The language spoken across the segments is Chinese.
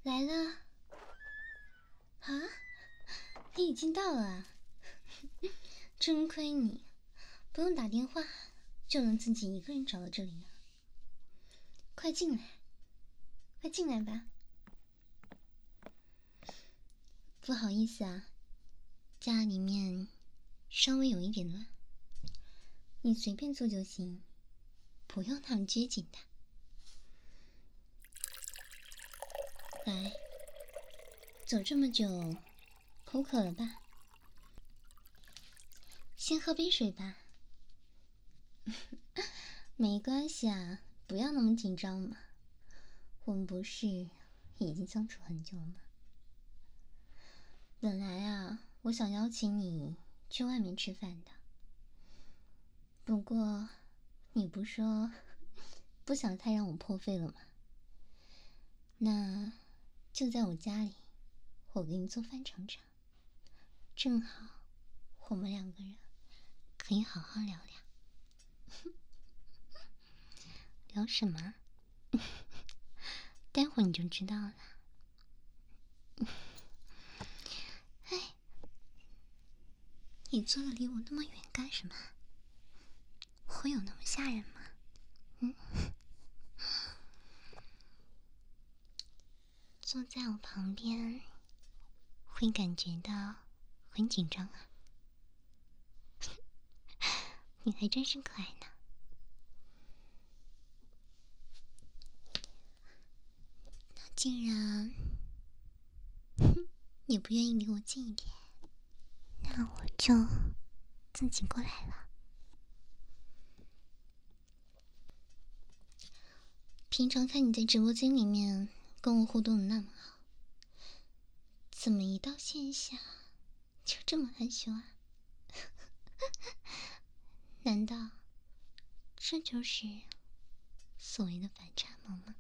来了啊！你已经到了啊！真亏你，不用打电话就能自己一个人找到这里啊！快进来，快进来吧。不好意思啊，家里面稍微有一点乱，你随便坐就行，不用那么拘谨的。来，走这么久，口渴了吧？先喝杯水吧。没关系啊，不要那么紧张嘛。我们不是已经相处很久了吗？本来啊，我想邀请你去外面吃饭的，不过你不说不想太让我破费了吗？那就在我家里，我给你做饭尝尝，正好我们两个人可以好好聊聊。聊什么？待会儿你就知道了。哎，你坐的离我那么远干什么？会有那么吓人吗？坐在我旁边，会感觉到很紧张啊。你还真是可爱呢。那既然你不愿意离我近一点，那我就自己过来了。平常看你在直播间里面跟我互动的那么好，怎么一到线下就这么害羞啊？难道这就是所谓的反差萌吗？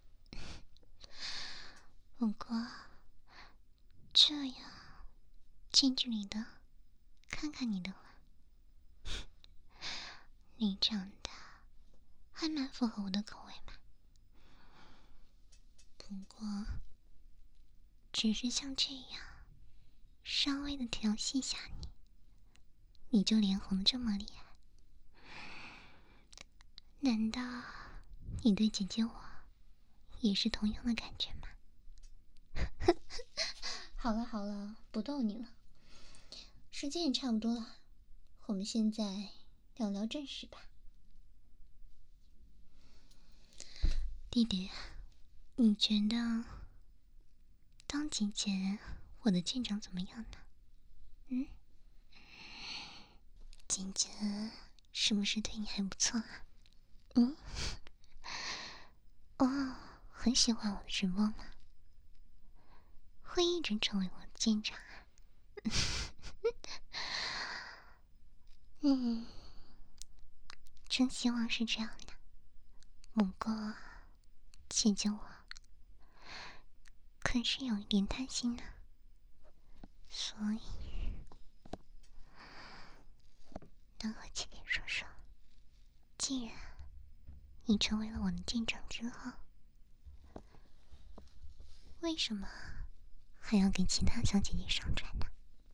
不过这样近距离的看看你的话，你长得还蛮符合我的口味嘛。不过只是像这样稍微的调戏一下你就脸红的这么厉害，难道你对姐姐我也是同样的感觉吗？好了好了，不逗你了，时间也差不多了，我们现在聊聊正事吧。弟弟，你觉得当姐姐我的进展怎么样呢？姐姐是不是对你还不错啊？哦，很喜欢我的直播吗？会一直成为我的舰长啊？真希望是这样的。不过，姐姐我可是有一点担心的，所以能和姐姐说说，既然你成为了我的舰长之后，为什么还要给其他小姐姐上传呢？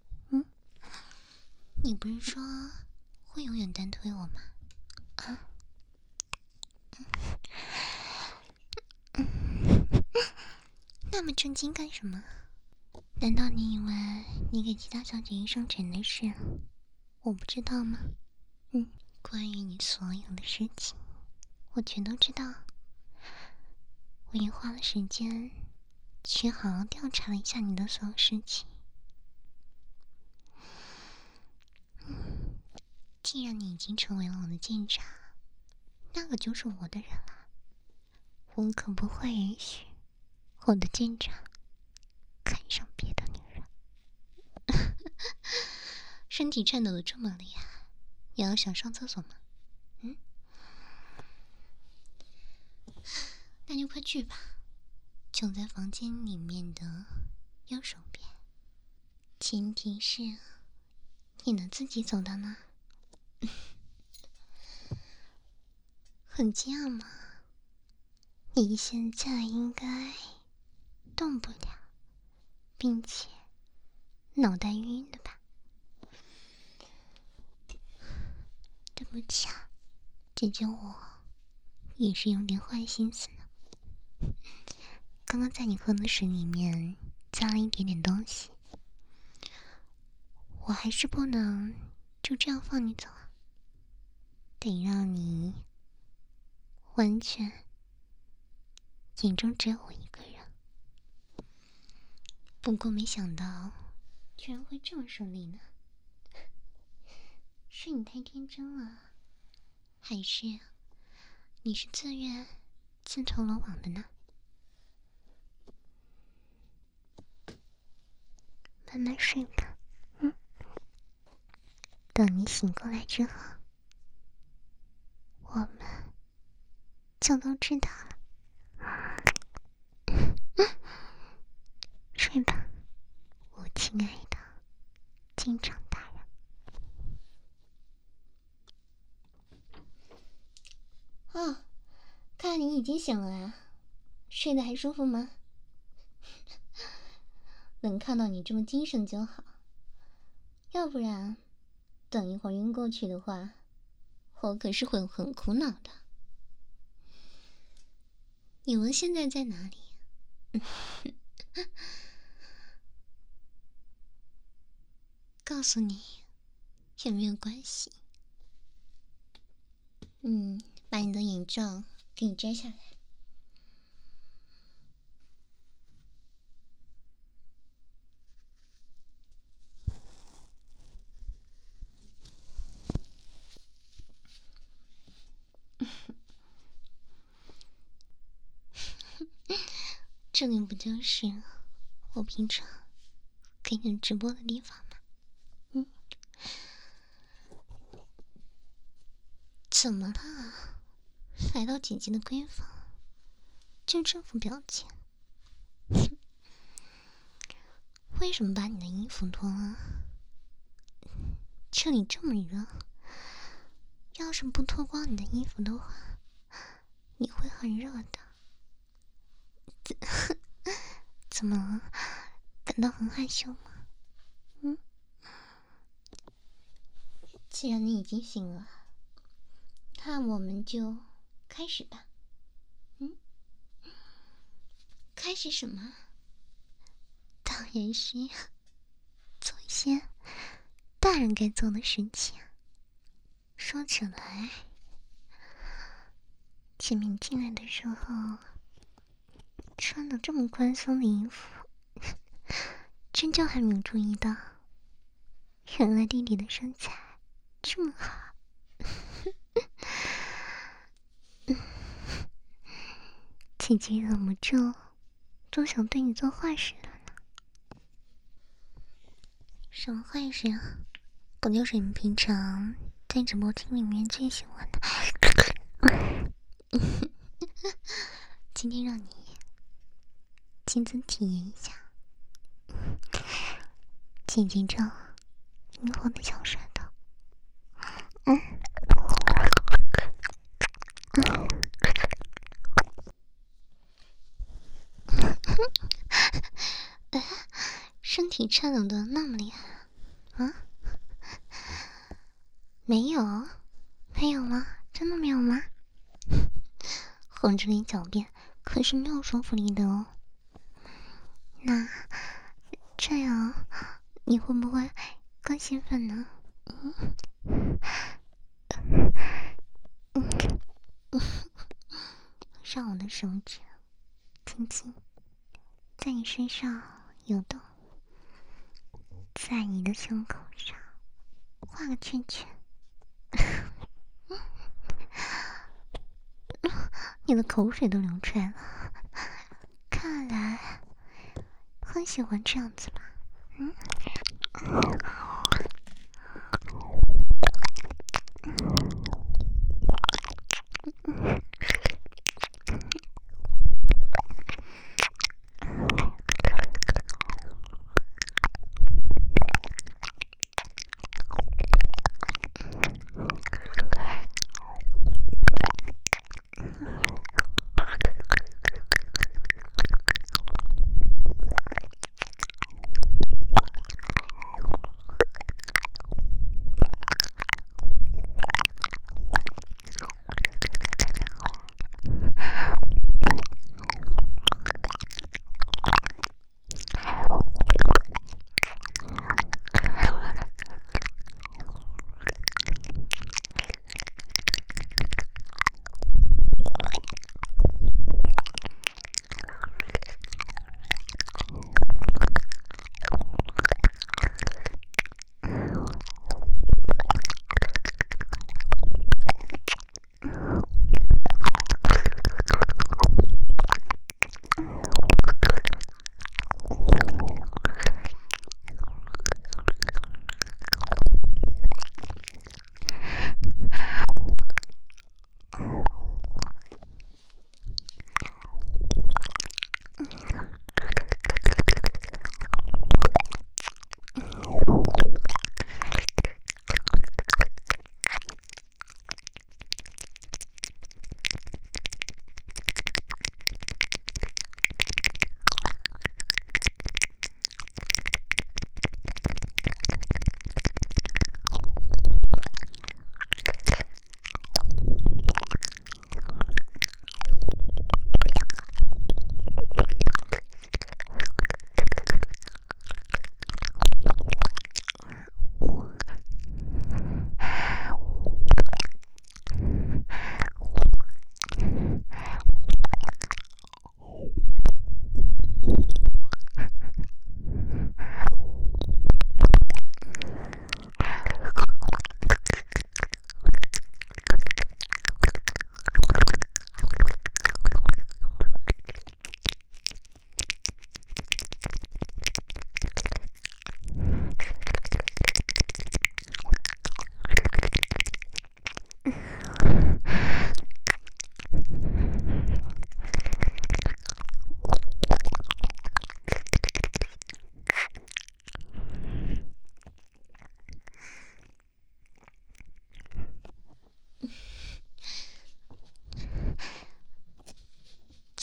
你不是说会永远单推我吗？啊？那么震惊干什么？难道你以为你给其他小姐姐上传的事我不知道吗？关于你所有的事情我全都知道，我也花了时间去好好调查了一下你的所有事情。既然你已经成为了我的舰长，那个就是我的人了，我可不会允许我的舰长看上别的女人。身体颤抖的这么厉害，也要想上厕所吗？那就快去吧，就在房间里面的右手边，前提是你能自己走到那。很惊讶吗？你现在应该动不了，并且脑袋晕的吧？对不起啊，姐姐我也是有点坏心思呢。刚刚在你喝的水里面加了一点点东西，我还是不能就这样放你走啊，得让你完全眼中只有我一个人。不过没想到居然会这么顺利呢，是你太天真了，还是你是自愿自投罗网的呢？慢慢睡吧，等你醒过来之后，我们就都知道了。睡吧，我亲爱的警长大人。哦，看你已经醒了啊，睡得还舒服吗？能看到你这么精神就好，要不然等一会儿晕过去的话，我可是会很苦恼的。你们现在在哪里？告诉你也没有关系。把你的眼罩给你摘下来。这里不就是我平常给你直播的地方吗？怎么了？来到姐姐的闺房，就这副表情？为什么把你的衣服脱了？这里这么热，要是不脱光你的衣服的话，你会很热的。怎么了？感到很害羞吗？既然你已经醒了，那我们就开始吧。开始什么？当然是做一些大人该做的事情。说起来，前面进来的时候穿了这么宽松的衣服，真就还没有注意到，原来弟弟的身材这么好。姐姐忍不住都想对你做坏事了呢。什么坏事啊？不就是你平常在直播厅里面最喜欢的？今天让你亲自体验一下，姐姐这灵活的小舌头。身体颤抖的那么厉害啊？没有？没有吗？真的没有吗？红着脸狡辩，可是没有说服力的哦。那这样你会不会更兴奋呢？让我的手指轻轻在你身上游动，在你的胸口上画个圈圈。你的口水都流出来了，看来很喜欢这样子吧？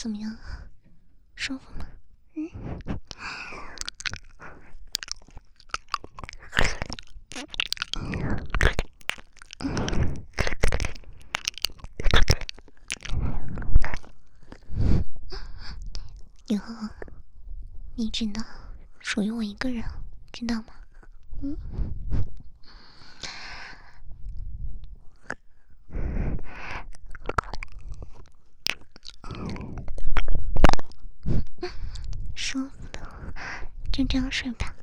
怎么样？舒服吗？以后你只能属于我一个人，知道吗？舒服的，就这样睡吧。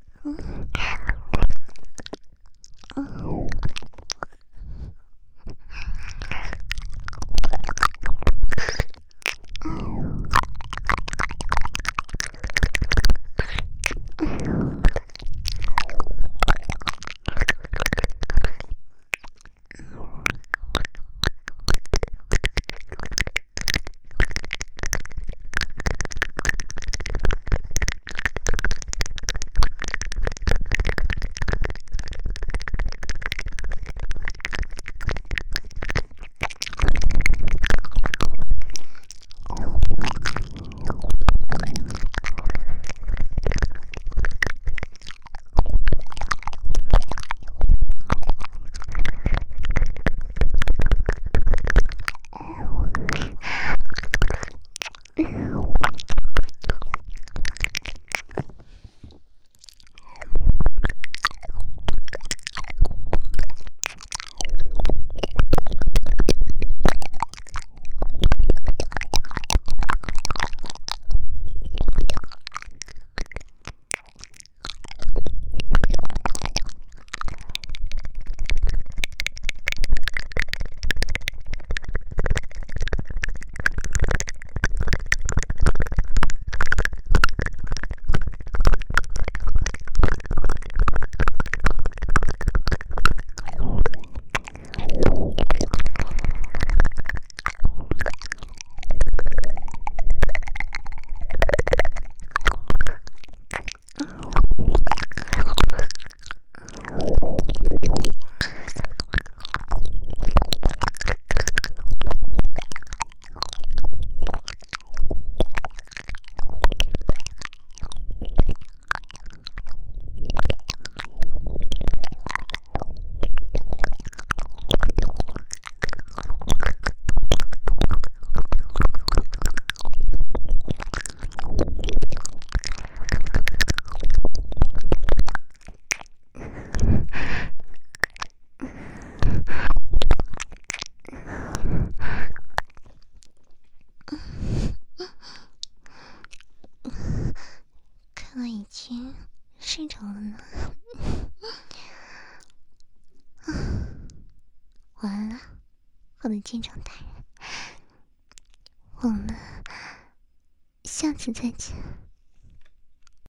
看来已经睡着了呢。晚安了，我的舰长大人，我们下次再见。